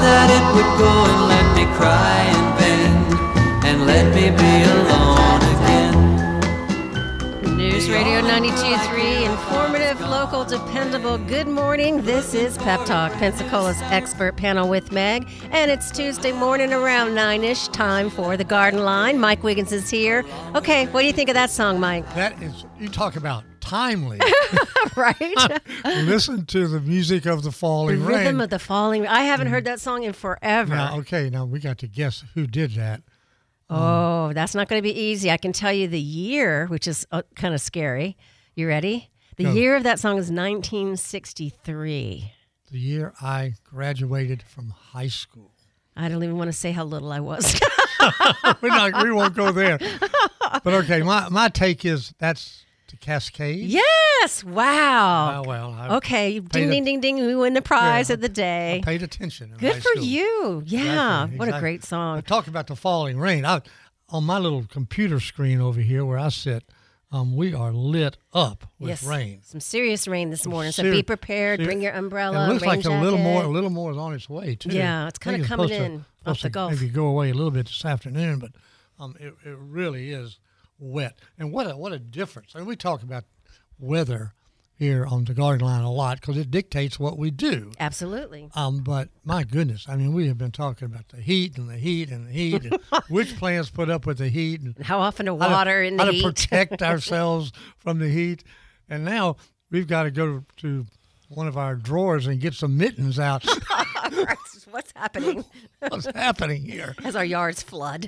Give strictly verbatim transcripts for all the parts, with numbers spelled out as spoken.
that it would go and let me cry in vain, and let me be alone again. News Radio ninety-two point three, informative, local, dependable. Good morning. This is Pep Talk, Pensacola's expert panel with Meg. And it's Tuesday morning around nine-ish, time for the Garden Line. Mike Wiggins is here. Okay, what do you think of that song, Mike? That is, you talk about timely. Right? Listen to the music of the falling the rain. rhythm of the falling. I haven't heard that song in forever. Now, okay, now we got to guess who did that. Oh, that's not going to be easy. I can tell you the year, which is uh, kind of scary. You ready? The Go. year of that song is nineteen sixty-three. The year I graduated from high school. I don't even want to say how little I was. We're not, we won't go there. But okay, my, my take is that's the Cascade. Yes! Wow. Oh, well. I Okay, ding, a- ding, ding, ding. We win the prize Yeah, of the day. I paid attention. in Good high for school. you. Yeah. Exactly, What a exactly. great song. Talk about the falling rain. I, on my little computer screen over here where I sit, um, we are lit up with yes. rain. Some serious rain this morning. So Seri- be prepared. seri- Bring your umbrella. It looks rain like a little jacket. more, a little more is on its way too. Yeah, it's I think kinda coming supposed to- in supposed off the to Gulf. Maybe go away a little bit this afternoon, but um, it, it really is wet. And what a what a difference! I mean, we talk about weather here on the Garden Line a lot because it dictates what we do. Absolutely. Um, but my goodness, I mean, we have been talking about the heat and the heat and the heat, and which plants put up with the heat, and How often to how to- water in the how heat. to protect ourselves from the heat. And now we've got to go to one of our drawers and get some mittens out. What's happening What's happening here? as our yards flood?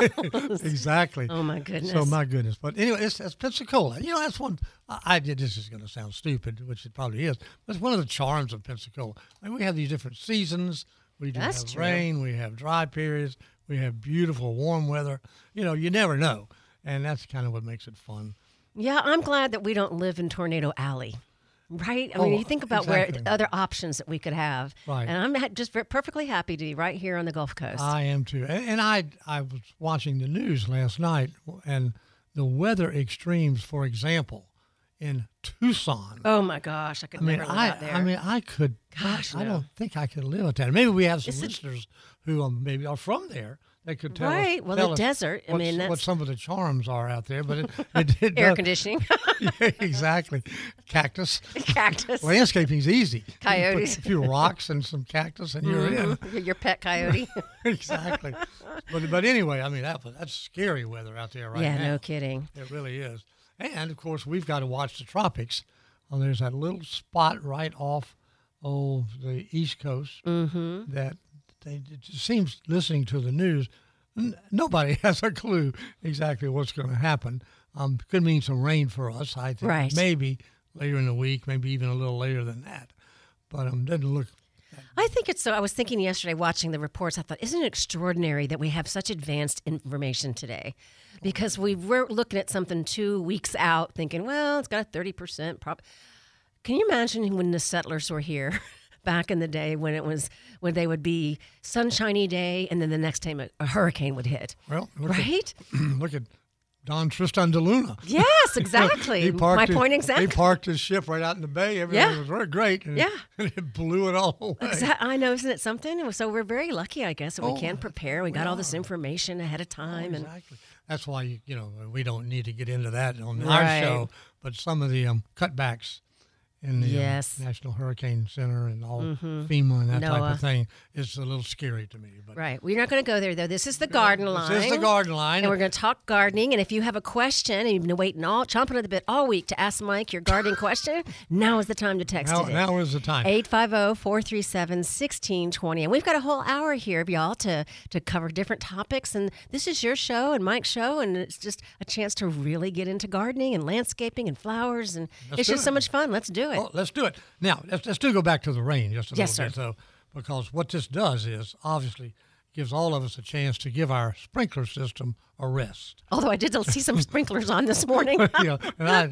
Exactly. Oh, my goodness. So my goodness. But anyway, it's, it's Pensacola. You know, that's one. I, I did. This is going to sound stupid, which it probably is. But it's one of the charms of Pensacola. I mean, we have these different seasons. We do That's have true. rain. We have dry periods. We have beautiful warm weather. You know, you never know, and that's kind of what makes it fun. Yeah, I'm glad that we don't live in Tornado Alley. Right? I mean, Oh, you think about exactly. where other options that we could have. Right. And I'm ha- just ver- perfectly happy to be right here on the Gulf Coast. I am too. And, and I I was watching the news last night, and the weather extremes, for example, in Tucson. oh, my gosh. I could I mean, never live I, out there. I mean, I could. Gosh, I no. don't think I could live with that. Maybe we have some Is it- listeners who um, maybe are from there. They could tell us. Right. Well, tell the us desert, I what's- mean, what that's- some of the charms are out there. But it, it, it Air does- conditioning, Yeah, exactly. Cactus. cactus, Landscaping's easy. You Coyotes. put a few rocks and some cactus, and you're in. Mhm. your pet coyote. Exactly. But but anyway, I mean that that's scary weather out there right yeah, now. no kidding. It really is. And of course, we've got to watch the tropics. Oh, there's that little spot right off oh the East Coast Mm-hmm. that they, it just seems listening to the news, n- nobody has a clue exactly what's going to happen. Um, could mean some rain for us. I think Right. maybe later in the week, maybe even a little later than that. But um, doesn't look. I think it's so. I was thinking yesterday watching the reports, I thought, isn't it extraordinary that we have such advanced information today? Because we were looking at something two weeks out thinking, well, it's got a thirty percent prop. Can you imagine when the settlers were here back in the day when it was, when they would be sunshiny day and then the next time a, a hurricane would hit? Well, look Right? At, look at Don Tristan de Luna. Yes, exactly. He parked My his, point He exactly. parked his ship right out in the bay. Everything Yeah. was very great. And Yeah. and it blew it all away. Exa- I know, isn't it something? So we're very lucky, I guess, that we Oh, can prepare. We got we all this are. information ahead of Oh, time. and exactly. That's why you, you know we don't need to get into that on Right. our show. But some of the um, cutbacks in the Yes. um, National Hurricane Center and all FEMA and that type NOAA. of thing is a little scary to me. But Right. We're not going to go there, though. This is the garden line. this is the garden line. And we're going to talk gardening. And if you have a question and you've been waiting all, chomping at the bit all week to ask Mike your gardening question, now is the time to text now, it in. now is the time. eight five zero, four three seven, one six two zero. And we've got a whole hour here, y'all, to, to cover different topics. And this is your show and Mike's show. And it's just a chance to really get into gardening and landscaping and flowers. And Let's it's do just it. so much fun. Let's do it. Oh, let's do it. Now, let's, let's do go back to the rain just a Yes, little bit, though, because what this does is obviously gives all of us a chance to give our sprinkler system a rest. Although I did see some sprinklers on this morning. you know, and I, I, I,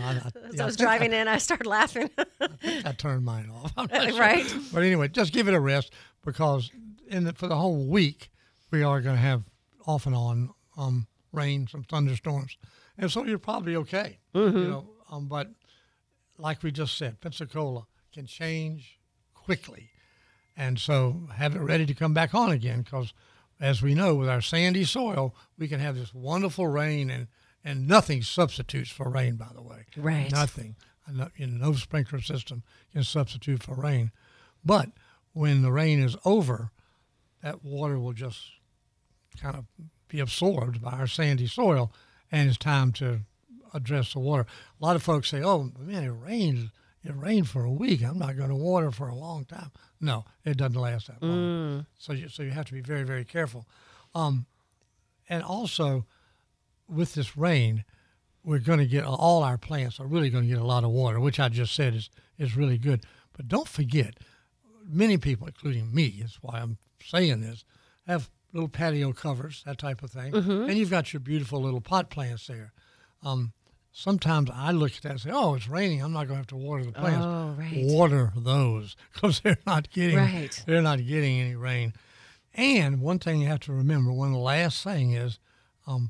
As yeah, I was think driving in, I started laughing. I, I turned mine off. I'm not sure. Right. But anyway, just give it a rest because in the, for the whole week we are going to have off and on um, rain, some thunderstorms, and so you're probably okay. Mm-hmm. You know, um, but like we just said, Pensacola can change quickly. And so have it ready to come back on again, because as we know, with our sandy soil, we can have this wonderful rain, and, and nothing substitutes for rain, by the way. Right. Nothing. No, you know, no sprinkler system can substitute for rain. But when the rain is over, that water will just kind of be absorbed by our sandy soil, and it's time to address the water. A lot of folks say, oh, man, it rained. It rained for a week. I'm not going to water for a long time. No, it doesn't last that long. Mm. So you, so you have to be very, very careful. Um, and also, with this rain, we're going to get, all our plants are really going to get a lot of water, which I just said is, is really good. But don't forget, many people, including me, that's why I'm saying this, have little patio covers, that type of thing. Mm-hmm. And you've got your beautiful little pot plants there. Um, Sometimes I look at that and say, oh, it's raining. I'm not going to have to water the plants. Oh, right. Water those, because they're not getting right. they're not getting any rain. And one thing you have to remember, one of the last thing is um,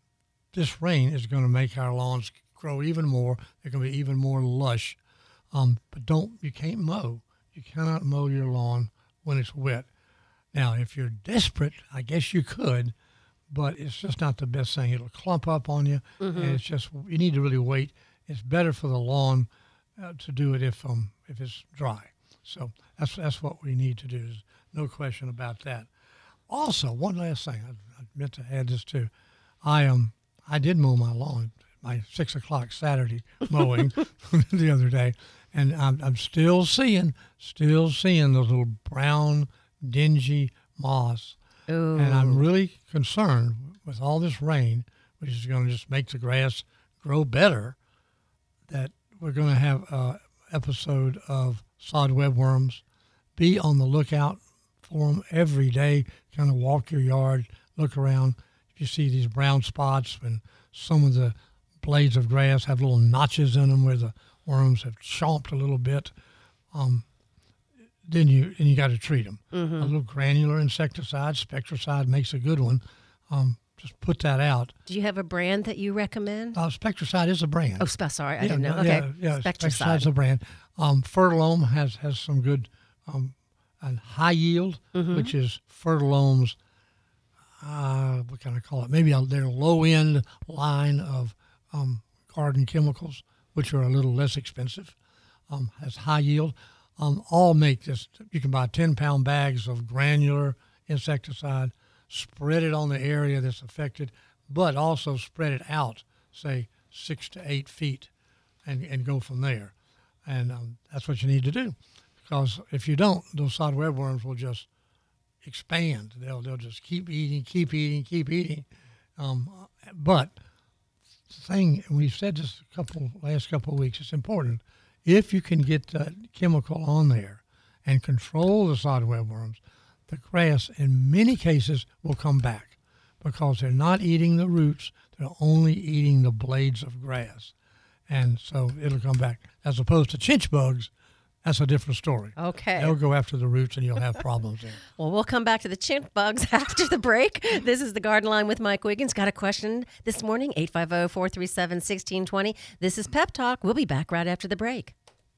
this rain is going to make our lawns grow even more. They're going to be even more lush. Um, but don't you can't mow. You cannot mow your lawn when it's wet. Now, if you're desperate, I guess you could, but it's just not the best thing. It'll clump up on you, mm-hmm. and it's just, you need to really wait. It's better for the lawn uh, to do it if um if it's dry. So that's that's what we need to do. There's no question about that. Also, one last thing, I, I meant to add this too. I um I did mow my lawn, my six o'clock Saturday mowing the other day, and I'm I'm still seeing still seeing those little brown, dingy moss. Ooh. And I'm really concerned with all this rain, which is going to just make the grass grow better, that we're going to have an episode of sod webworms. Be on the lookout for them every day. Kind of walk your yard, look around. If you see these brown spots, and some of the blades of grass have little notches in them where the worms have chomped a little bit, um, then you and you got to treat them. Mm-hmm. A little granular insecticide, Spectracide makes a good one. Um, just put that out. Do you have a brand that you recommend? Uh, Spectracide is a brand. Oh, spe- sorry, I yeah, didn't know. No, okay, yeah, yeah, Spectracide is a brand. Um, Fertilome has has some good, um, and High Yield, mm-hmm. which is Fertilome's. Uh, what can I call it? Maybe a, their low end line of um, garden chemicals, which are a little less expensive. Um, has High Yield. Um, all make this. You can buy ten pound bags of granular insecticide, spread it on the area that's affected, but also spread it out, say six to eight feet, and, and go from there. And um, that's what you need to do, because if you don't, those sod webworms will just expand. They'll they'll just keep eating, keep eating, keep eating. Um, but the thing, and we've said this a couple last couple of weeks, it's important. If you can get that chemical on there and control the sod webworms, the grass in many cases will come back, because they're not eating the roots, they're only eating the blades of grass. And so it'll come back. As opposed to chinch bugs, that's a different story. Okay. They'll go after the roots and you'll have problems there. Well, we'll come back to the chinch bugs after the break. This is the Garden Line with Mike Wiggins. Got a question this morning, eight five zero, four three seven, one six two zero. This is Pep Talk. We'll be back right after the break.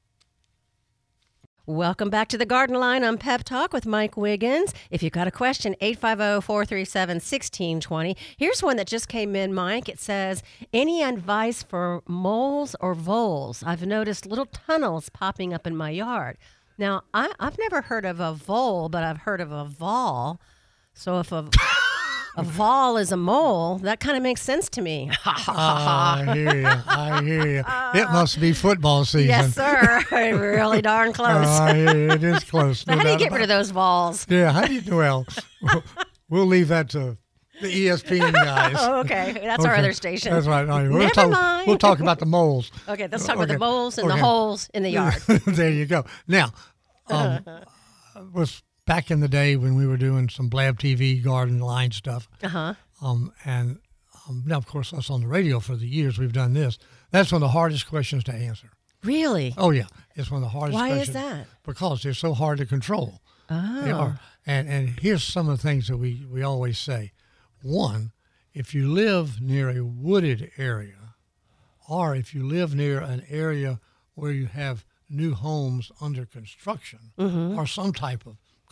Welcome back to the Garden Line on Pep Talk with Mike Wiggins. If you've got a question, eight five zero, four three seven, one six two zero. Here's one that just came in, Mike. It says, any advice for moles or voles? I've noticed little tunnels popping up in my yard. Now, I, I've never heard of a vole, but I've heard of a vol. So if a... A vol is a mole. That kind of makes sense to me. I hear you. I hear you. It must be football season. Yes, sir. Really darn close. Oh, I hear you. It is close. So No how do you doubt get rid of about those vols? it. Yeah, how do you, well, we'll leave that to the E S P N guys. Oh, okay. That's our Okay. other station. That's right. All right. We'll Never talk, mind. We'll talk about the moles. Okay, let's talk about Okay. the moles and the Okay. holes in the yard. There you go. Now, um, was back in the day when we were doing some Blab T V garden line stuff. Uh-huh. Um, and um, now, of course, us on the radio for the years we've done this. That's one of the hardest questions to answer. Really? Oh, yeah. It's one of the hardest Why questions. is that? Because they're so hard to control. Oh. They are. And, and here's some of the things that we, we always say. One, if you live near a wooded area, or if you live near an area where you have new homes under construction, mm-hmm. or some type of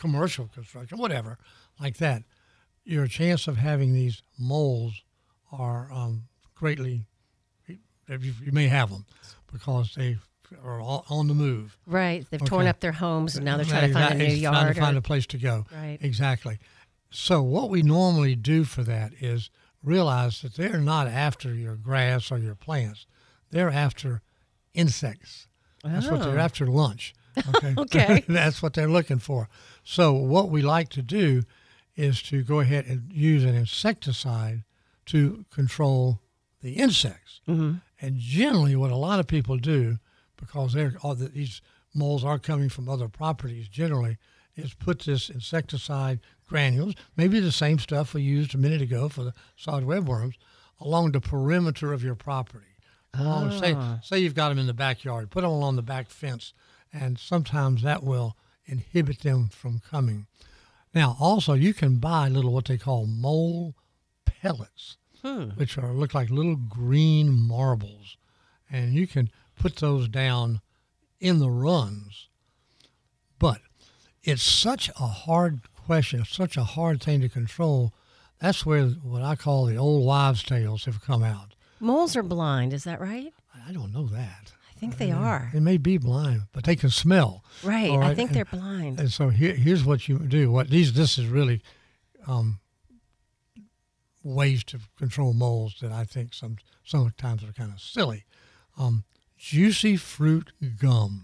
commercial construction, whatever, like that, your chance of having these moles are um, greatly, you, you may have them because they are all on the move. Right. They've Okay. torn up their homes and now they're trying to find a new Exactly. yard. Trying to find or- a place to go. Right. Exactly. So what we normally do for that is realize that they're not after your grass or your plants. They're after insects. That's what they're Oh. after, lunch. Okay. Okay. That's what they're looking for. So what we like to do is to go ahead and use an insecticide to control the insects. Mm-hmm. And generally what a lot of people do, because they're all the, these moles are coming from other properties generally, is put this insecticide granules, maybe the same stuff we used a minute ago for the solid webworms, along the perimeter of your property. Along, say, say you've got them in the backyard, put them along the back fence, and sometimes that will inhibit them from coming. Now, also, you can buy little what they call mole pellets, Hmm. which are look like little green marbles, and you can put those down in the runs. But it's such a hard question, it's such a hard thing to control. That's where what I call the old wives' tales have come out. Moles are blind, is that right? I don't know that. I think they are. They may be blind, but they can smell. Right. All I right, think and- they're blind. And so here, here's what you do. What these this is really um, ways to control moles that I think some sometimes are kind of silly. Um, juicy fruit gum.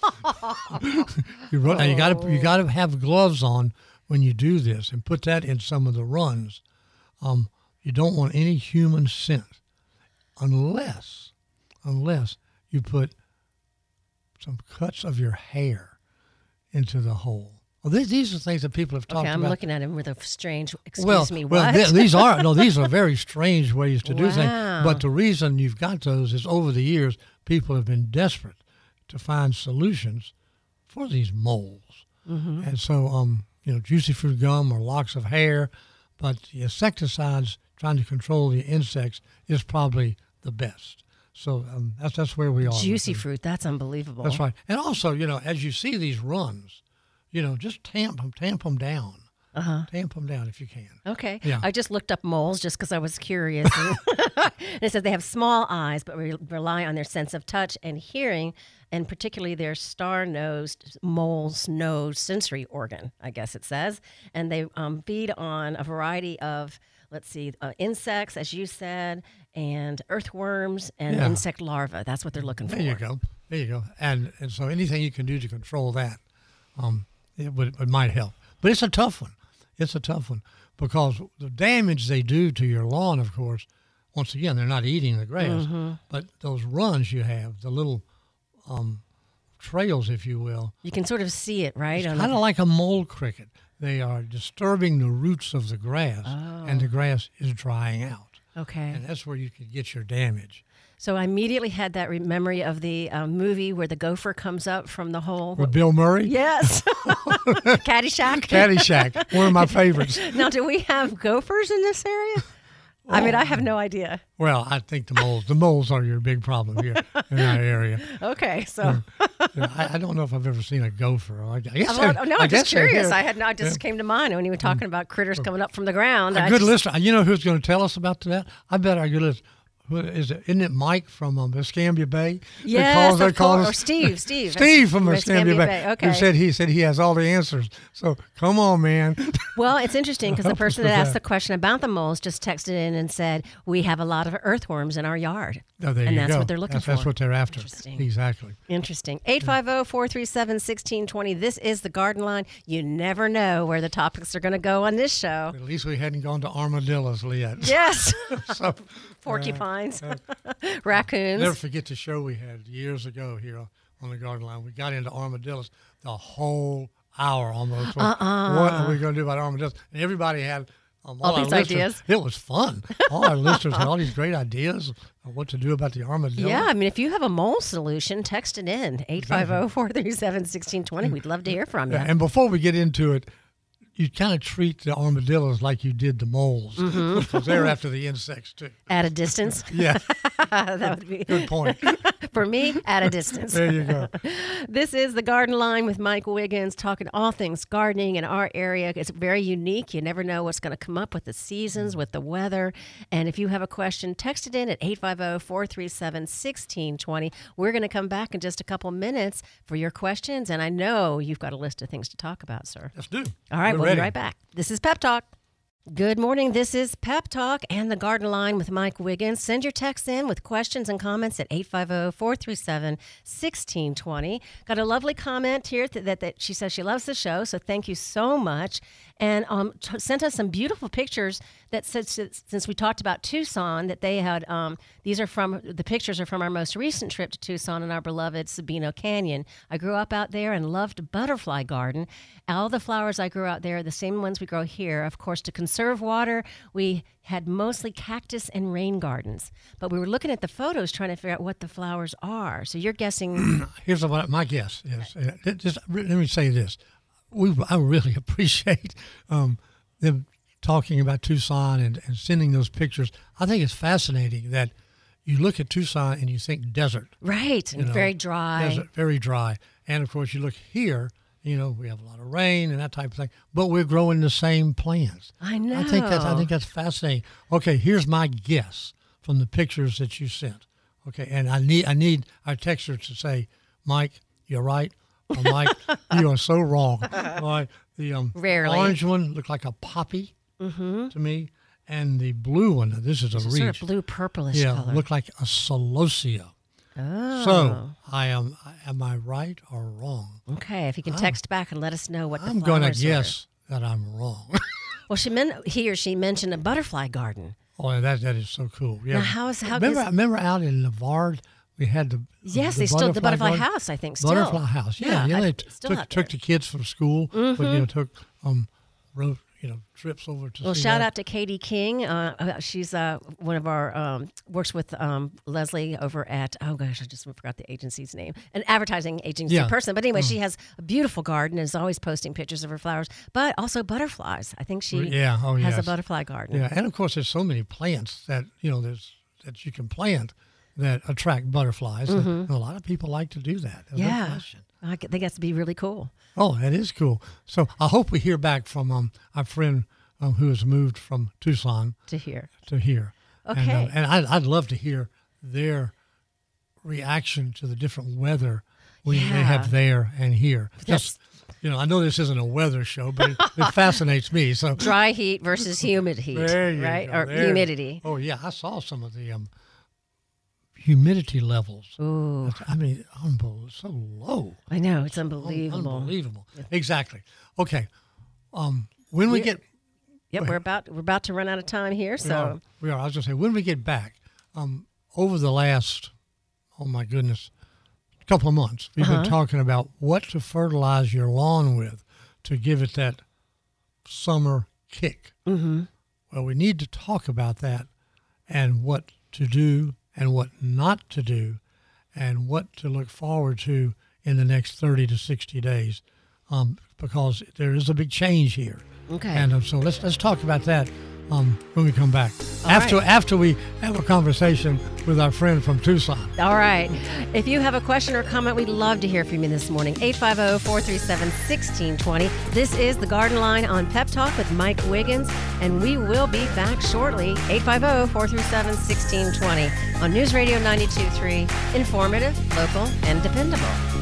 you wrote, now you got to you got to have gloves on when you do this, and put that in some of the runs. Um, you don't want any human scent, unless unless you put some cuts of your hair into the hole. Well, these, these are things that people have talked Okay, I'm about. looking at him with a strange, excuse well, me, well, what? th- these are no, these are very strange ways to do things. Wow. But the reason you've got those is over the years, people have been desperate to find solutions for these moles, Mm-hmm. and so um, you know, juicy fruit gum or locks of hair, but the insecticides trying to control the insects is probably the best. So um, that's that's where we are. with Juicy them. fruit, that's unbelievable. That's right. And also, you know, as you see these runs, you know, just tamp them, tamp them down. Uh-huh. Tamp them down if you can. Okay. Yeah. I just looked up moles just because I was curious. And it said they have small eyes, but re- rely on their sense of touch and hearing, and particularly their star-nosed mole's nose sensory organ, I guess it says. And they um, feed on a variety of, let's see, uh, insects, as you said, and earthworms and Yeah. insect larvae. That's what they're looking for. There you go. There you go. And and so anything you can do to control that, um, it would it might help. But it's a tough one. It's a tough one because the damage they do to your lawn, of course, once again, they're not eating the grass, Mm-hmm. but those runs you have, the little um, trails, if you will, You can sort of see it, right? on kind the- of like a mole cricket. They are disturbing the roots of the grass, and the grass is drying out. okay. And that's where you can get your damage. So I immediately had that re- memory of the um, movie where the gopher comes up from the hole. With Bill Murray? Yes. Caddyshack. Caddyshack, one of my favorites. Now, do we have gophers in this area? I mean, I have no idea. Well, I think the moles, the moles are your big problem here in our area. Okay, so Yeah, I, I don't know if I've ever seen a gopher. I, I guess well, they're- no, I I'm just guess they're curious. here. I had no, it just came to mind when you were talking about critters coming up from the ground. A I good just- listener. You know who's going to tell us about that? I bet our good listener. Who is it? Isn't it Mike from um, Escambia Bay? That Yes, calls- that of course. calls- Or Steve, Steve. Steve from From Escambia, Escambia Bay. Bay, okay. Who said he said he has all the answers. So come on, man. Well, it's interesting because the Help us person with that asked that. the question about the moles just texted in and said, we have a lot of earthworms in our yard. Oh, there and you that's go. what they're looking that's, for. That's what they're after. Interesting. Exactly. Interesting. eight five zero, four three seven, one six two zero. This is the Garden Line. You never know where the topics are going to go on this show. But at least we hadn't gone to armadillos yet. Yes. So, Porcupines, uh, raccoons. never forget the show we had years ago here on the Garden Line. We got into armadillos the whole hour almost. Uh-uh. What are we going to do about armadillos? And everybody had um, all, All our these listeners- ideas. It was fun. All our listeners had all these great ideas of what to do about the armadillo. Yeah, I mean, if you have a mole solution, text it in. eight five zero, four three seven, one six two zero. We'd love to hear from you. Yeah, and before we get into it, you kind of treat the armadillos like you did the moles Mm-hmm. because they're after the insects too. At a distance. Yeah, that would be good point. brought For me, at a distance. There you go. This is The Garden Line with Mike Wiggins, talking all things gardening in our area. It's very unique. You never know what's going to come up with the seasons, with the weather. And if you have a question, text it in at eight five zero, four three seven, one six two zero. We're going to come back in just a couple minutes for your questions. And I know you've got a list of things to talk about, sir. Let's do. All right, We're we'll ready. be right back. This is Pep Talk. Good morning. This is Pep Talk and The Garden Line with Mike Wiggins. Send your texts in with questions and comments at eight five zero, four three seven, one six two zero. Got a lovely comment here that, that, that she says she loves the show, so thank you so much. And um, t- sent us some beautiful pictures that said, since we talked about Tucson, that they had, um, these are from, the pictures are from our most recent trip to Tucson in our beloved Sabino Canyon. I grew up out there and loved Butterfly Garden. All the flowers I grew out there are the same ones we grow here. Of course, to conserve water, we had mostly cactus and rain gardens. But we were looking at the photos trying to figure out what the flowers are. So you're guessing... Here's what my guess is. Uh, Just, let me say this. We, I really appreciate um, them talking about Tucson and, and sending those pictures. I think it's fascinating that you look at Tucson and you think desert. Right, and you know, very dry. Desert, very dry. And, of course, you look here, you know, we have a lot of rain and that type of thing, but we're growing the same plants. I know. I think that's, I think that's fascinating. Okay, here's my guess from the pictures that you sent. Okay, and I need I need our texter to say, Mike, you're right. Or Mike, you are so wrong. Like the um, Rarely. orange one looked like a poppy Mm-hmm. to me, and the blue one, this is a It's a reach. sort of blue purplish yeah, color. looked like a celosia. Oh. So, I am am I right or wrong? Okay, if you can text back and let us know what the I'm flowers going to are. guess that I'm wrong. Well, she meant he or she mentioned a butterfly garden. Oh, that that is so cool. Yeah. Now, how is how remember, is, remember out in Navard, we had the yes, the they still the butterfly garden? house. I think still Butterfly house. Yeah, Yeah, yeah. I- They still took out took there. the kids from school, but you know took um road you know trips over to. Well, see shout that. out to Katie King. Uh, uh, she's uh, one of our um, works with um, Leslie over at oh gosh, I just forgot the agency's name, an advertising agency Yeah. person. But anyway, she has a beautiful garden and is always posting pictures of her flowers, but also butterflies. I think she Yeah, oh, has a yes. butterfly garden. Yeah, and of course, there's so many plants that you know there's that you can plant that attract butterflies. And- and a lot of people like to do that. There's no Yeah, question. I think that's to be really cool. Oh, that is cool. So I hope we hear back from um, our friend um, who has moved from Tucson To hear. to here. And, Okay. um, and I'd, I'd love to hear their reaction to the different weather we Yeah. they have there and here. That's- Just, you know, I know this isn't a weather show, but it, it fascinates me. So Dry heat versus humid heat, there you right? go. Or There. humidity. Oh yeah, I saw some of the um, humidity levels. Ooh, That's- I mean, unbelievable, so low. I know it's unbelievable. Unbelievable. Exactly. Okay. Um, when we We're- get Yep, we're about we're about to run out of time here. we So are, we are. I was going to say when we get back. Um, over the last, oh my goodness, couple of months, we've Uh-huh. been talking about what to fertilize your lawn with to give it that summer kick. mm-hmm. Well, we need to talk about that and what to do and what not to do and what to look forward to in the next thirty to sixty days um, because there is a big change here. Okay. And um, so let's let's talk about that um, when we come back. All after right. after we have a conversation with our friend from Tucson. All right. If you have a question or comment, we'd love to hear from you this morning. eight five zero, four three seven, one six two zero. This is The Garden Line on Pep Talk with Mike Wiggins, and we will be back shortly. eight five zero, four three seven, one six two zero on News Radio ninety-two point three. Informative, local, and dependable.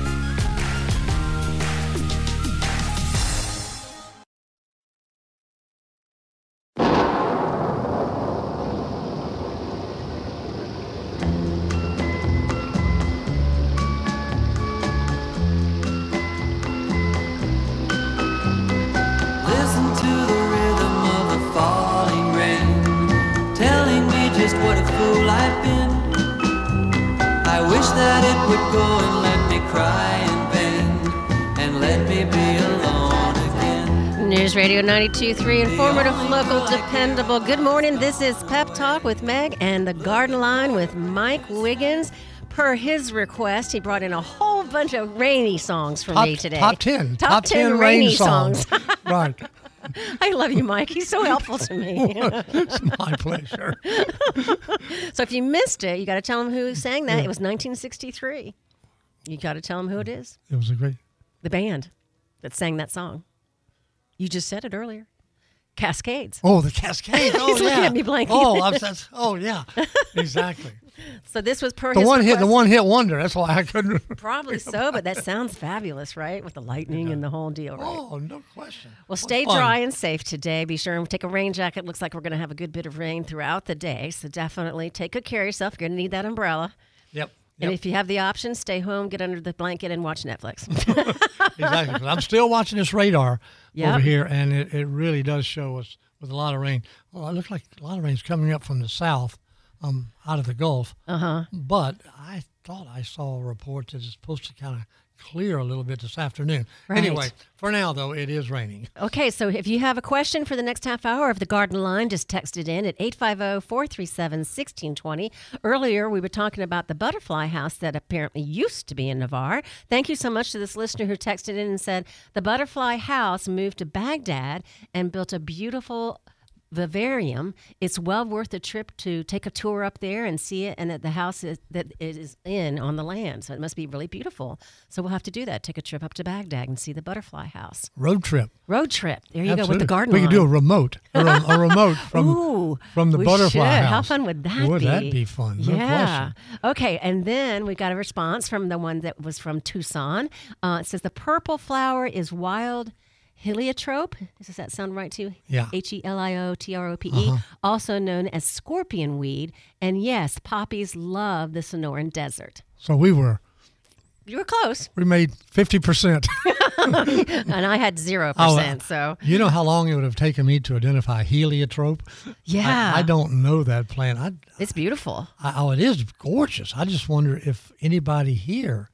Listen to the rhythm of the falling rain, telling me just what a fool I've been. I wish that it would go and let me cry in vain, and let me be alone again. News Radio ninety-two point three, informative, local, dependable. Good morning. This is Pep Talk with Meg and The Garden Line with Mike Wiggins. Per his request, he brought in a whole bunch of rainy songs for Top, me today. top ten. Top, ten, rainy songs. right. I love you, Mike. He's so helpful to me. It's my pleasure. So if you missed it, you got to tell him who sang that. Yeah. It was nineteen sixty-three. You got to tell him who it is. It was a great... The band that sang that song. You just said it earlier. Cascades. Oh, the Cascades. Oh, He's yeah. looking at me blanking. Oh, I'm, that's, oh, yeah. Exactly. So this was per the his one request. hit. The one hit wonder. That's why I couldn't. Probably so, but that sounds fabulous, right? With the lightning yeah. and the whole deal, right? Oh, no question. Well, stay fun. dry and safe today. Be sure and take a rain jacket. Looks like we're going to have a good bit of rain throughout the day, so definitely take good care of yourself. You're going to need that umbrella. Yep. And Yep. if you have the option, stay home, get under the blanket, and watch Netflix. Exactly. I'm still watching this radar yep. over here, and it, it really does show us with a lot of rain. Well, it looks like a lot of rain's coming up from the south, um, out of the Gulf. Uh-huh. But I thought I saw a report that it's supposed to kind of clear a little bit this afternoon. Right. Anyway, for now, though, it is raining. Okay, so if you have a question for the next half hour of the Garden Line, just text it in at eight five zero, four three seven, one six two zero. Earlier, we were talking about the butterfly house that apparently used to be in Navarre. Thank you so much to this listener who texted in and said the butterfly house moved to Baghdad and built a beautiful vivarium. It's well worth a trip to take a tour up there and see it, and that the house is, that it is in on the land, so it must be really beautiful. So we'll have to do that, take a trip up to Baghdad and see the butterfly house. Road trip. Road trip. There you Absolutely. go with the garden We line. could do a remote, a, a remote from Ooh, from the we butterfly should. house. How fun would that would be? Would that be fun? No yeah. question. Okay, and then we got a response from the one that was from Tucson. Uh, it says the purple flower is wild heliotrope. Does that sound right to you? Yeah. H E L I O T R O P E, Uh-huh. also known as scorpion weed. And yes, poppies love the Sonoran Desert. So we were, You were close. we made fifty percent. And I had zero percent, so. You know how long it would have taken me to identify heliotrope? Yeah. I, I don't know that plant. I, It's beautiful. I, oh, it is gorgeous. I just wonder if anybody here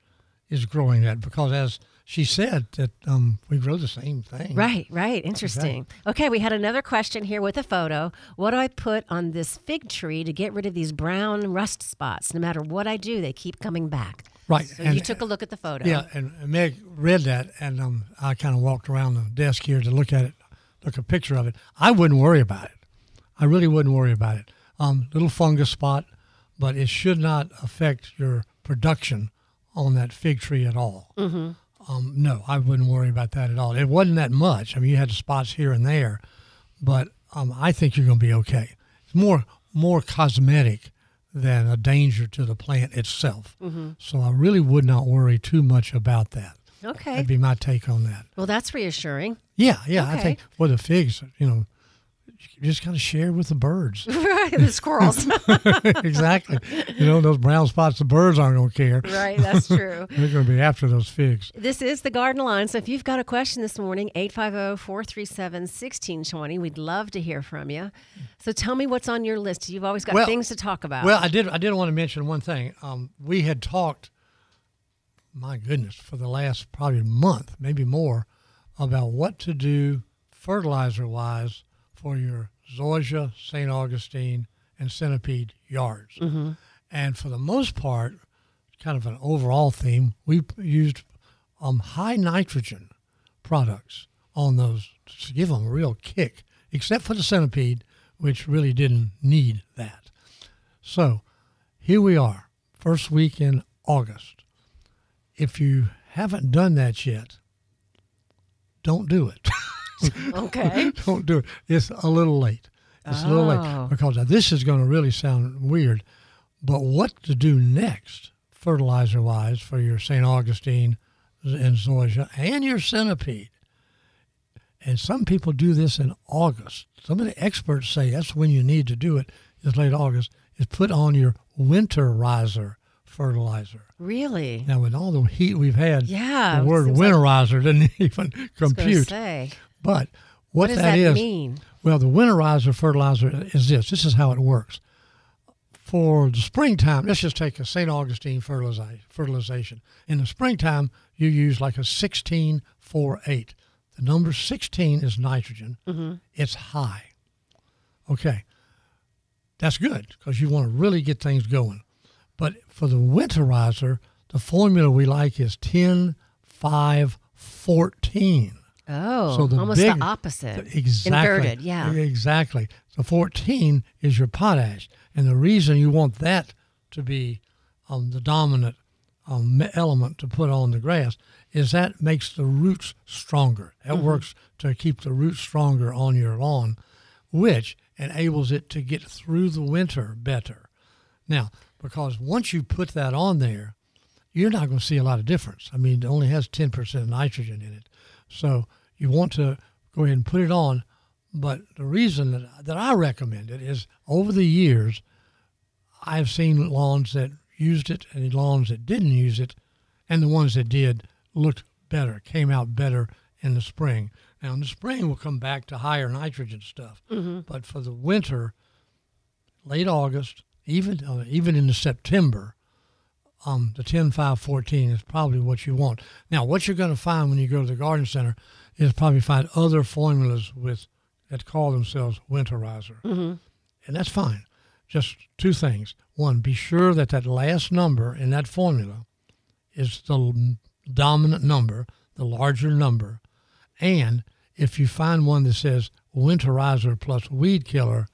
is growing that, because as she said that um, we grow the same thing. Right, right. Interesting. Okay, we had another question here with a photo. What do I put on this fig tree to get rid of these brown rust spots? No matter what I do, they keep coming back. Right. So and, you took a look at the photo. Yeah, and Meg read that, and um, I kind of walked around the desk here to look at it, look at a picture of it. I wouldn't worry about it. I really wouldn't worry about it. Um, little fungus spot, but it should not affect your production on that fig tree at all. Mm-hmm. Um, no, I wouldn't worry about that at all. It wasn't that much. I mean, you had spots here and there, but um, I think you're going to be okay. It's more more cosmetic than a danger to the plant itself. Mm-hmm. So I really would not worry too much about that. Okay. That'd be my take on that. Well, that's reassuring. Yeah, yeah. Okay. I think, well, the figs, you know, you just kind of share with the birds. Right, the squirrels. Exactly. You know, those brown spots, the birds aren't going to care. Right, that's true. They're going to be after those figs. This is the Garden Line, so if you've got a question this morning, eight five zero, four three seven, one six two zero. We'd love to hear from you. So tell me what's on your list. You've always got Well- things to talk about. Well, I did I did want to mention one thing. Um, we had talked, my goodness, for the last probably month, maybe more, about what to do fertilizer-wise for your zoysia, Saint Augustine, and centipede yards. Mm-hmm. And for the most part, kind of an overall theme, we used um, high nitrogen products on those to give them a real kick, except for the centipede, which really didn't need that. So here we are, first week in August. If you haven't done that yet, don't do it. Okay. Don't do it. It's a little late. It's a little Oh. late because this is going to really sound weird. But what to do next, fertilizer-wise, for your Saint Augustine and zoysia and your centipede? And some people do this in August. Some of the experts say that's when you need to do it, is late August, is put on your winterizer fertilizer. Really? Now, with all the heat we've had, Yeah, the it word seems like- winterizer didn't even I was gonna compute. say. But what, What does that that is, mean? well, the winterizer fertilizer is this. This is how it works. For the springtime, let's just take a Saint Augustine fertiliza- fertilization. In the springtime, you use like a sixteen four eight. The number sixteen is nitrogen. Mm-hmm. It's high. Okay. That's good because you want to really get things going. But for the winterizer, the formula we like is ten five fourteen. Oh, So the almost big- the opposite. Exactly. Inverted, yeah. Exactly. So fourteen is your potash. And the reason you want that to be um, the dominant um, me- element to put on the grass is that makes the roots stronger. That Mm-hmm. works to keep the roots stronger on your lawn, which enables it to get through the winter better. Now, because once you put that on there, you're not going to see a lot of difference. I mean, it only has ten percent nitrogen in it. So you want to go ahead and put it on. But the reason that, that I recommend it is over the years, I've seen lawns that used it and lawns that didn't use it, and the ones that did looked better, came out better in the spring. Now, in the spring, we'll come back to higher nitrogen stuff. Mm-hmm. But for the winter, late August, even uh, even into September, um, the ten five fourteen is probably what you want. Now, what you're going to find when you go to the garden center is probably find other formulas with that call themselves winterizer. Mm-hmm. And that's fine. Just two things. One, be sure that that last number in that formula is the l- dominant number, the larger number. And if you find one that says winterizer plus weed killer,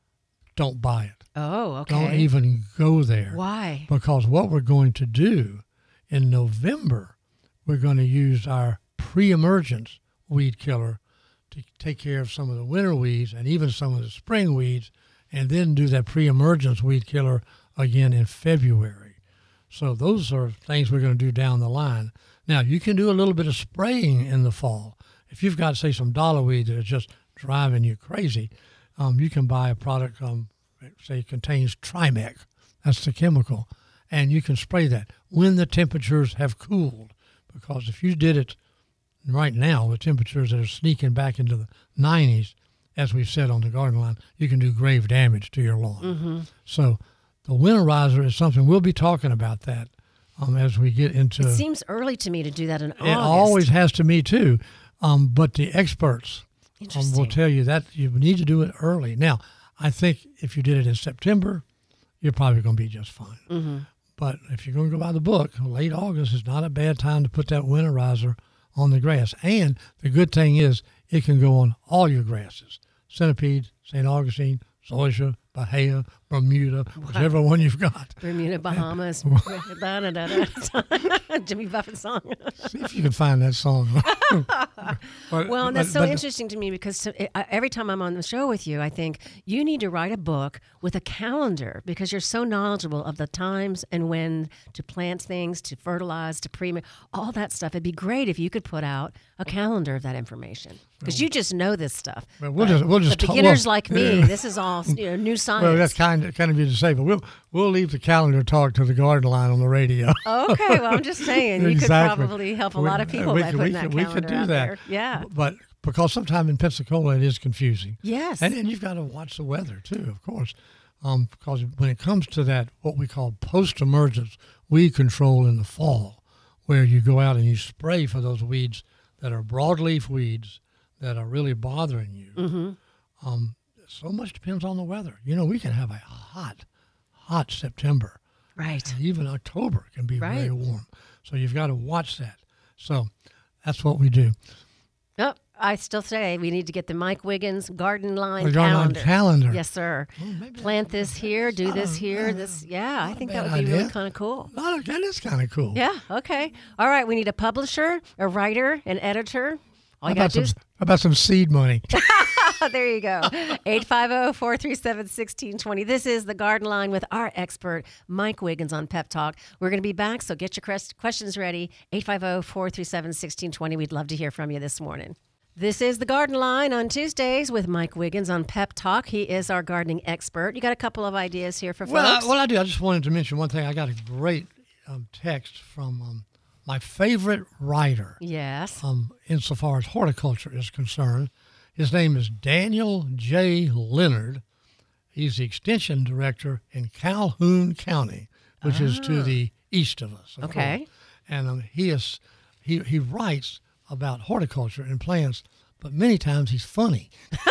don't buy it. Oh, okay. Don't even go there. Why? Because what we're going to do in November, we're going to use our pre-emergence weed killer to take care of some of the winter weeds and even some of the spring weeds, and then do that pre-emergence weed killer again in February. So those are things we're going to do down the line. Now, you can do a little bit of spraying in the fall. If you've got, say, some dollar weed that is just driving you crazy, um, you can buy a product, um, say, contains Trimec. That's the chemical. And you can spray that when the temperatures have cooled. Because if you did it right now, the temperatures that are sneaking back into the nineties, as we've said on the garden line, you can do grave damage to your lawn. Mm-hmm. So the winterizer is something, we'll be talking about that um, as we get into It seems early to me to do that in August. it always has to me too. Um, but the experts um, Interesting. will tell you that you need to do it early. Now, I think if you did it in September, you're probably going to be just fine. Mm-hmm. But if you're going to go by the book, late August is not a bad time to put that winterizer on the grass. And the good thing is it can go on all your grasses. Centipede, Saint Augustine, zoysia, bahia, Bermuda, whichever one you've got. Bermuda, Bahamas. da, da, da, da. Jimmy Buffett song. See if you can find that song. But- Well, and that's but- so but- interesting to me because so, I, every time I'm on the show with you, I think you need to write a book with a calendar because you're so knowledgeable of the times and when to plant things, to fertilize, to pre, all that stuff. It'd be great if you could put out a calendar of that information because you just know this stuff. Well, we'll But just- we'll just the talk- beginners well, like me, this is all you know, new science. Well, that's kind of, kind of you to say, but we'll we'll leave the calendar talk to the garden line on the radio. Okay, well, I'm just saying you Exactly. could probably help a We- lot of people we by could- putting we that could- we calendar could do out that. there. Yeah. But because sometime in Pensacola it is confusing. Yes. And then you've got to watch the weather too, of course, um, because when it comes to that, what we call post-emergence weed control in the fall, where you go out and you spray for those weeds that are broadleaf weeds that are really bothering you. Mm-hmm. Um, so much depends on the weather. You know, we can have a hot, hot September. Right. And even October can be very Right. warm. So you've got to watch that. So that's what we do. Oh, I still say we need to get the Mike Wiggins garden line The garden line calendar. calendar. Yes, sir. Well, maybe Plant this here, do not this a- here, not a- this. Yeah, I not a think that bad would be really idea. kind of cool. Oh, that is kind of cool. Yeah, okay. All right, we need a publisher, a writer, an editor. All How you got about, to do some, is, how about some seed money? there you go. eight five zero, four three seven, one six two zero. This is the Garden Line with our expert, Mike Wiggins on Pep Talk. We're going to be back, so get your quest- questions ready. eight five zero, four three seven, one six two zero. We'd love to hear from you this morning. This is the Garden Line on Tuesdays with Mike Wiggins on Pep Talk. He is our gardening expert. You got a couple of ideas here for well, folks? I, well, I do. I just wanted to mention one thing. I got a great um, text from um, my favorite writer. Yes. Um, insofar as horticulture is concerned. His name is Daniel J. Leonard. He's the extension director in Calhoun County, which is to the east of us. of Okay. course. And um, he is he he writes about horticulture and plants, but many times he's funny.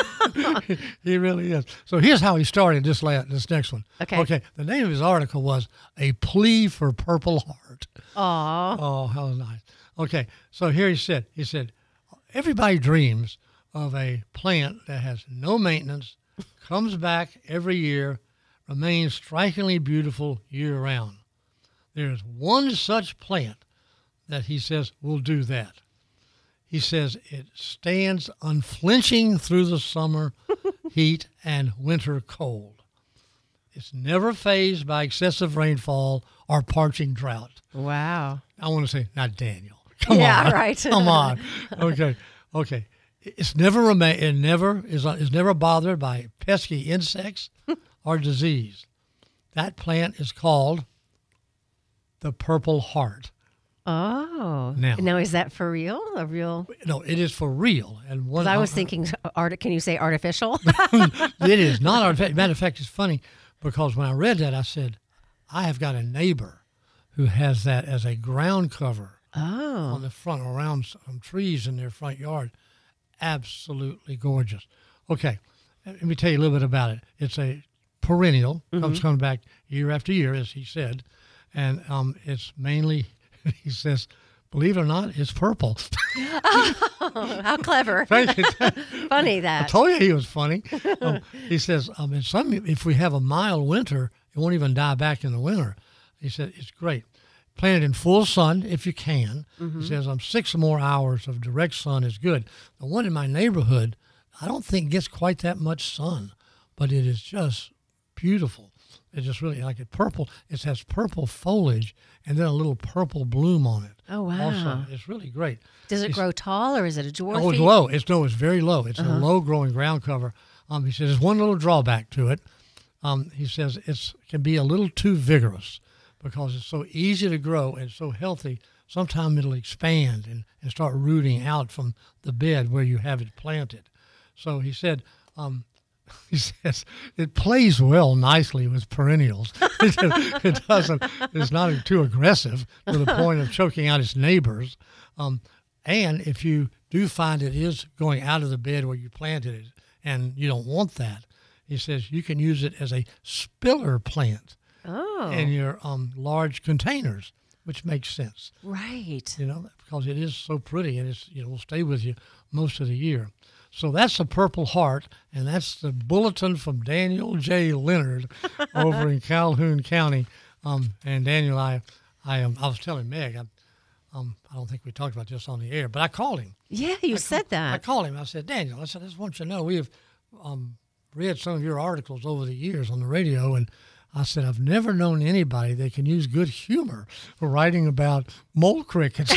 He really is. So here's how he started this la this next one. Okay. Okay. The name of his article was "A Plea for Purple Heart." Aw. Oh, how nice. Okay, so here he said, he said, everybody dreams of a plant that has no maintenance, comes back every year, remains strikingly beautiful year-round. There's one such plant that he says will do that. He says it stands unflinching through the summer heat and winter cold. It's never fazed by excessive rainfall or parching drought. Wow. I want to say, not Daniel. Come yeah, on. right. Come on. Okay. Okay. It's never remain. It never is. Is never bothered by pesky insects or disease. That plant is called the Purple Heart. Oh. Now, now is that for real? A real? No, it is for real. And one. I was uh, thinking, art. Can you say artificial? It is not artificial. Matter of fact, it's funny because when I read that, I said, I have got a neighbor who has that as a ground cover Oh. on the front around some trees in their front yard. Absolutely gorgeous. Okay, let me tell you a little bit about it. It's a perennial, Mm-hmm. comes coming back year after year, as he said, and um, it's mainly, he says, believe it or not, it's purple. Oh, how clever. Thank you. Funny I that. told you he was funny. Um, he says, um, in some, if we have a mild winter, it won't even die back in the winter. He said, it's great. Plant it in full sun if you can. Mm-hmm. He says, um, six more hours of direct sun is good. The one in my neighborhood, I don't think gets quite that much sun, but it is just beautiful. It's just really like it purple. It has purple foliage and then a little purple bloom on it. Oh, wow. Also, it's really great. Does it He's- grow tall or is it a dwarf? Oh, it's low. It's no, it's very low. It's Uh-huh. a low-growing ground cover. Um, he says there's one little drawback to it. Um, he says it can be a little too vigorous because it's so easy to grow and so healthy. Sometimes it'll expand and, and start rooting out from the bed where you have it planted. So he said, um, he says it plays well nicely with perennials. it, it doesn't. It's not too aggressive to the point of choking out its neighbors. Um, and if you do find it is going out of the bed where you planted it, and you don't want that, he says you can use it as a spiller plant Oh. in your um, large containers, which makes sense. Right. You know, because it is so pretty and it's, you know, will stay with you most of the year. So that's the Purple Heart, and that's the bulletin from Daniel J. Leonard over in Calhoun County. Um, and Daniel, I, I, um, I was telling Meg, I, um, I don't think we talked about this on the air, but I called him. Yeah, you said I that. called him. I said, Daniel, I said, I just want you to know we have um, read some of your articles over the years on the radio, and I said, I've never known anybody that can use good humor for writing about mole crickets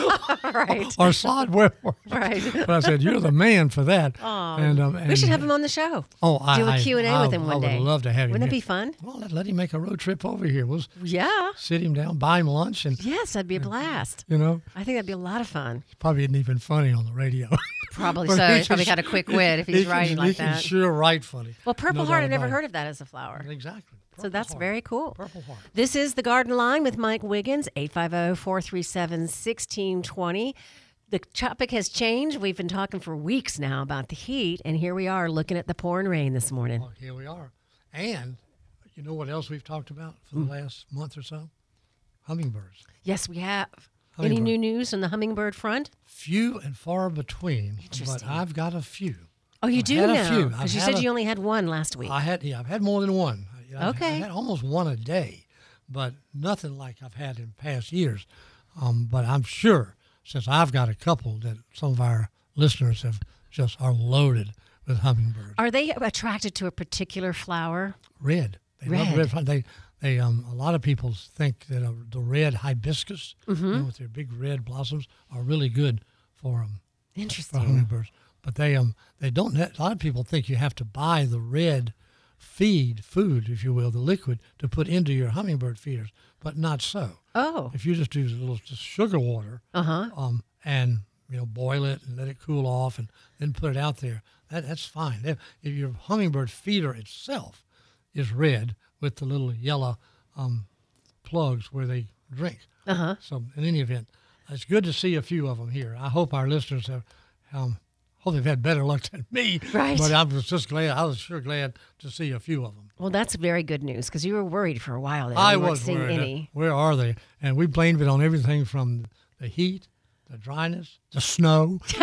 Right. or sod weather. Right. But I said, you're the man for that. Aw. And, um, We and, should have him on the show. Oh, I Do a I- Q and A I- with him one I day. would love to have him. Wouldn't it here. be fun? Well, let, let him make a road trip over here. We'll s- Yeah. sit him down, buy him lunch, and Yes, that'd be a blast. you know, I think that'd be a lot of fun. probably isn't even funny on the radio. Probably But so. he He's probably can- got a quick wit if he's he can- writing he like can that. sure write funny. Well, Purple No Heart, doubt I never about heard it. of that as a flower. Exactly. So Purple that's Heart. very cool. Purple Heart. This is the Garden Line with Mike Wiggins, eight five zero, four three seven, one six two zero. The topic has changed. We've been talking for weeks now about the heat, and here we are looking at the pouring rain this morning. Well, here we are. And you know what else we've talked about for the last month or so? Hummingbirds. Yes, we have. Any Hummingbird. new news on the hummingbird front? Few and far between, but Interesting. I've got a few. Oh, you I've do had a now? few. I've Because you had said a- you only had one last week. I had, yeah, I've had more than one. I, I've- Okay. I had almost one a day, but nothing like I've had in past years. Um, but I'm sure since I've got a couple that some of our listeners have just are loaded with hummingbirds. Are they attracted to a particular flower? Red. They love Red. red. flower. They, they, um, a lot of people think that uh, the red hibiscus, Mm-hmm. you know, with their big red blossoms, are really good for um, for Interesting. hummingbirds. But they, um, they don't. A lot of people think you have to buy the red feed, food, if you will, the liquid to put into your hummingbird feeders, but not so. Oh, If you just use a little just sugar water, uh-huh. um, and you know, boil it and let it cool off, and then put it out there, that that's fine. If, if your hummingbird feeder itself is red with the little yellow um, plugs where they drink, Uh-huh. so in any event, it's good to see a few of them here. I hope our listeners have, um, hope they've had better luck than me. Right. But I was just glad. I was sure glad to see a few of them. Well, that's very good news because you were worried for a while there. I You weren't was seeing worried. any. Where are they? And we blamed it on everything from the heat, the dryness, the snow.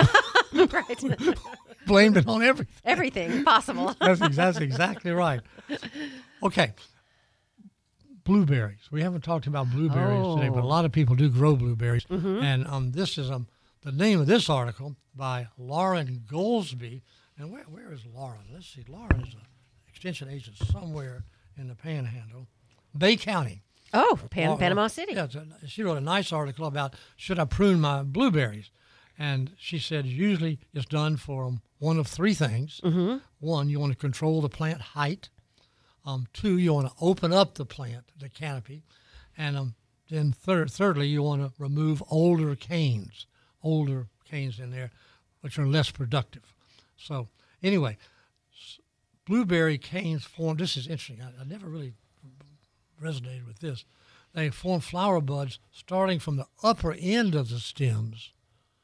Right. Blamed it on everything. Everything possible. That's, ex- that's exactly right. Okay. Blueberries. We haven't talked about blueberries Oh. today, but a lot of people do grow blueberries. Mm-hmm. And um, this is um, the name of this article by Lauren Goldsby. And where, where is Lauren? Let's see. Lauren is an extension agent somewhere in the Panhandle. Bay County. Oh, Pan- Laura- Panama City. Yeah, it's a- she wrote a nice article about should I prune my blueberries. And she said usually it's done for um, one of three things. Mm-hmm. One, you want to control the plant height. Um, two, you want to open up the plant, the canopy. And um, then third, thirdly, you want to remove older canes, older canes in there, which are less productive. So anyway, s- blueberry canes form, this is interesting. I, I never really resonated with this. They form flower buds starting from the upper end of the stems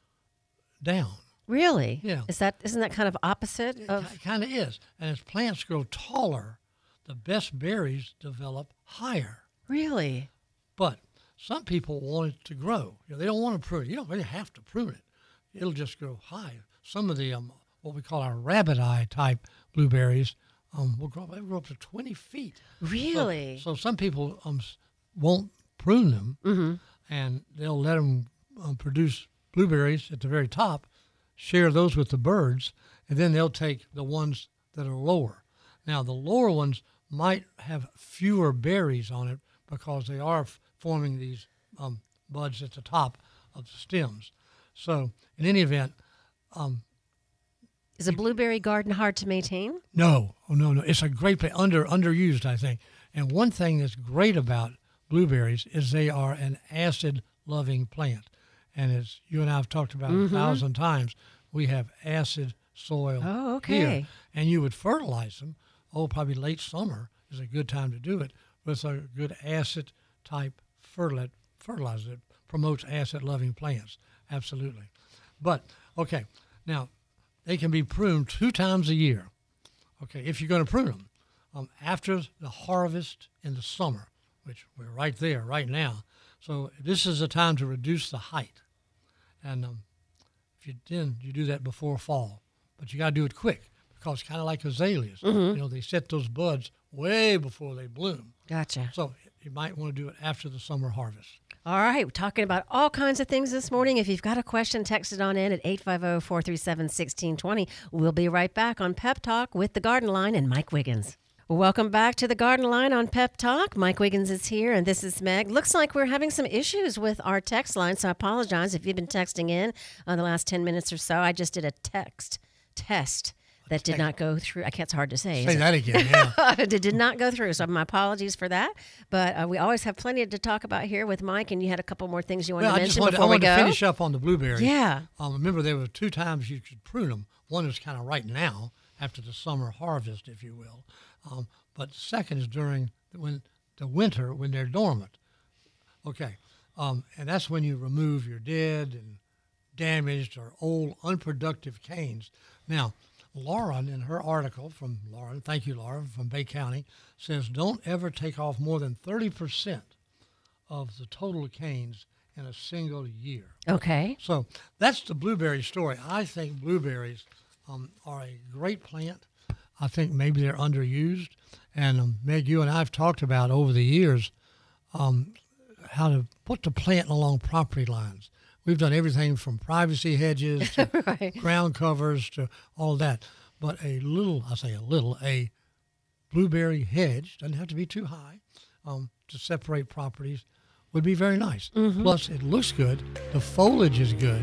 down. Really? Yeah. Is that isn't that kind of opposite of? It kind of is. And as plants grow taller, the best berries develop higher. Really? But some people want it to grow. You know, they don't want to prune it. You don't really have to prune it. It'll just grow high. Some of the um, what we call our rabbit eye type blueberries um, will grow, they grow up to twenty feet. Really? So, so some people um, s- won't prune them, Mm-hmm. and they'll let them um, produce blueberries at the very top, share those with the birds, and then they'll take the ones that are lower. Now, the lower ones might have fewer berries on it because they are f- forming these um, buds at the top of the stems. So, in any event, um, Is a blueberry garden hard to maintain? no, oh no, no, it's a great plant, under underused, I think. And one thing that's great about blueberries is they are an acid-loving plant. And as you and I have talked about a thousand times, we have acid soil Oh, okay. here. And you would fertilize them. Oh, probably late summer is a good time to do it with a good acid-type fertilizer, fertilizer that promotes acid-loving plants. Absolutely. But, okay, now, they can be pruned two times a year. Okay, if you're going to prune them, um, after the harvest in the summer, which we're right there right now. So this is a time to reduce the height. And um, if you then you do that before fall, but you got to do it quick because it's kind of like azaleas. You know, they set those buds way before they bloom. Gotcha. So you might want to do it after the summer harvest. All right, we're talking about all kinds of things this morning. If you've got a question, text it on in at eight five zero, four three seven, one six two zero. We'll be right back on Pep Talk with the Garden Line and Mike Wiggins. Welcome back to the Garden Line on Pep Talk. Mike Wiggins is here, and this is Meg. Looks like we're having some issues with our text line, so I apologize if you've been texting in on the last ten minutes or so. I just did a text test that did not go through. I can't, it's hard to say. Say is it? that again, yeah. it did not go through, so my apologies for that. But uh, we always have plenty to talk about here with Mike, and you had a couple more things you wanted Well, to I just mention wanted, I before we wanted go. to finish up on the blueberries. Yeah. Um, remember, there were two times you could prune them. One is kind of right now, after the summer harvest, if you will. Um, but the second is during the, when the winter, when they're dormant. Okay. Um, and that's when you remove your dead and damaged or old, unproductive canes. Now, Lauren, in her article from Lauren, thank you, Lauren, from Bay County, says don't ever take off more than thirty percent of the total canes in a single year. Okay. So that's the blueberry story. I think blueberries um, are a great plant. I think maybe they're underused. And um, Meg, you and I have talked about over the years um, how to put the plant along property lines. We've done everything from privacy hedges to Right. ground covers to all that. But a little, I say a little, a blueberry hedge, doesn't have to be too high, um, to separate properties would be very nice. Mm-hmm. Plus, it looks good, the foliage is good,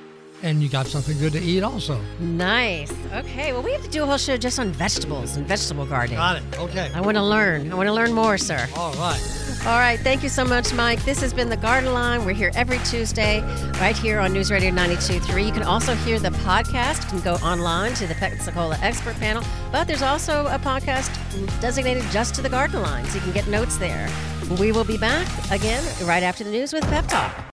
and you got something good to eat also. Nice. Okay. Well, we have to do a whole show just on vegetables and vegetable gardening. Got it. Okay. I want to learn. I want to learn more, sir. All right. All right. Thank you so much, Mike. This has been the Garden Line. We're here every Tuesday right here on News Radio ninety-two point three. You can also hear the podcast. You can go online to the Pensacola Expert Panel. But there's also a podcast designated just to the Garden Line, so you can get notes there. We will be back again right after the news with Pep Talk.